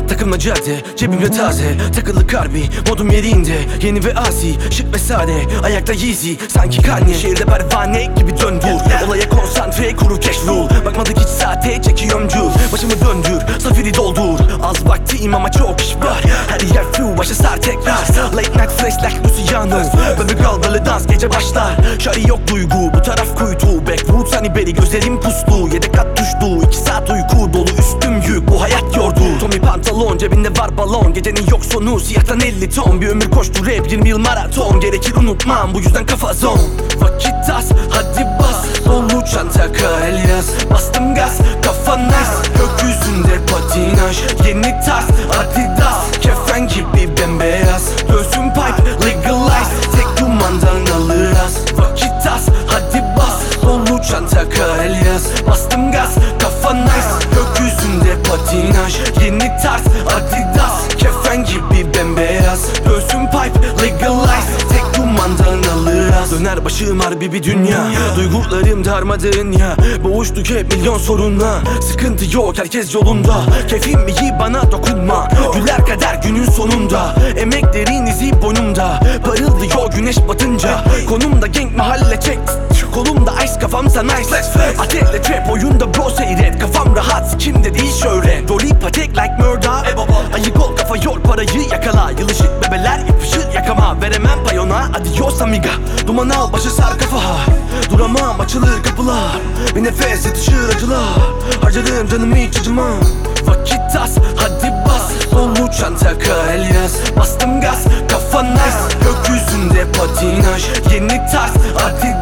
Takımla cadde, cebimde taze, takılı karbi, modum yerinde. Yeni ve asi, şık ve sade, ayakta Yeezy, sanki Kanye. Şehirde pervane gibi döndür, olaya konsantre, kuru cash rule. Bakmadık hiç saate, çekiyorum jul. Başımı döndür, safiri doldur. Az vaktim ama çok iş var. Her yer full, başa sar tekrar. Late night flash like Luciano. Bebek dalgalı dans, gece başlar. Şari yok duygu, bu taraf kuytu. Backwoods hani beri, gözlerim puslu. Yedek kat düştü, 2 saat uyku dolu, üstüm yük, bu hayat yordu. Tommy pantolon, cebinde var balon. Gecenin yok sonu, siyahtan 50 ton. Bir ömür koştu rap, 20 yıl maraton. Gerekir unutmam, bu yüzden kafa zon. Vakit az, hadi bas. Dolu çanta kar yaz. Bastım gaz, kafa nice. Gökyüzünde patinaj, yeni tarz Adidas. Kefen gibi bembeyaz, göğsüm pipe legalize. Tek dumandan alır az. Vakit az, hadi bas. Dolu çanta kar yaz. Bastım gaz, kafa nice. Gökyüzünde patinaj, yeni tarz Adidas. Kefen gibi bembeyaz, göğsüm pipe legalize. Tek dumandan alır az. Döner başım harbi bir dünya, duygularım darmadağın ya. Boğuştuk hep milyon sorunla. Sıkıntı yok, herkes yolunda. Keyfim iyi, bana dokunma. Güler kader günün sonunda. Emeklerin izi boynumda, parıldıyor güneş batınca. Konumda gang mahalle çek, kolumda ice, kafamsa nice. Atetle trap oyunda bro seyret. Kafam rahat, kimde değil şöhret. Rolly patek like murder. Ayık ol, kafa yor, parayı yakala. Yılışık bebeler yapışır yakama. Veremem payona, adios amiga. Duman al, başı sar kafa. Duramam, açılır kapılar. Bir nefes yetişir acılar. Harcadım canımı hiç acımam. Vakit az, hadi bas. Dolu çanta kar yaz. Bastım gaz, kafa nice. Gökyüzünde patinaj, yeni tarz Adidas.